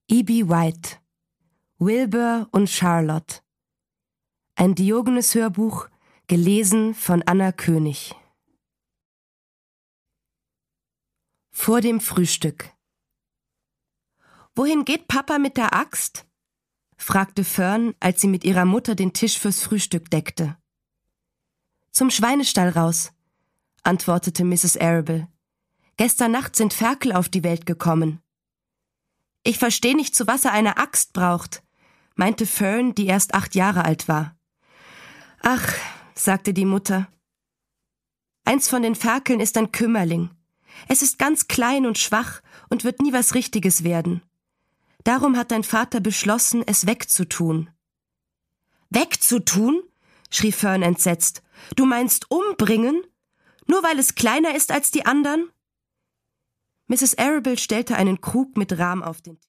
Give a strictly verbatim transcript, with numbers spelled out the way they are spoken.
E B White, Wilbur und Charlotte. Ein Diogenes-Hörbuch, gelesen von Anna König. Vor dem Frühstück. »Wohin geht Papa mit der Axt?« fragte Fern, als sie mit ihrer Mutter den Tisch fürs Frühstück deckte. »Zum Schweinestall raus«, antwortete Misses Arable. »Gestern Nacht sind Ferkel auf die Welt gekommen.« »Ich verstehe nicht, zu was er eine Axt braucht«, meinte Fern, die erst acht Jahre alt war. »Ach«, sagte die Mutter, »eins von den Ferkeln ist ein Kümmerling. Es ist ganz klein und schwach und wird nie was Richtiges werden. Darum hat dein Vater beschlossen, es wegzutun.« »Wegzutun?«, schrie Fern entsetzt. »Du meinst umbringen? Nur weil es kleiner ist als die anderen?« Misses Arable stellte einen Krug mit Rahm auf den Tisch.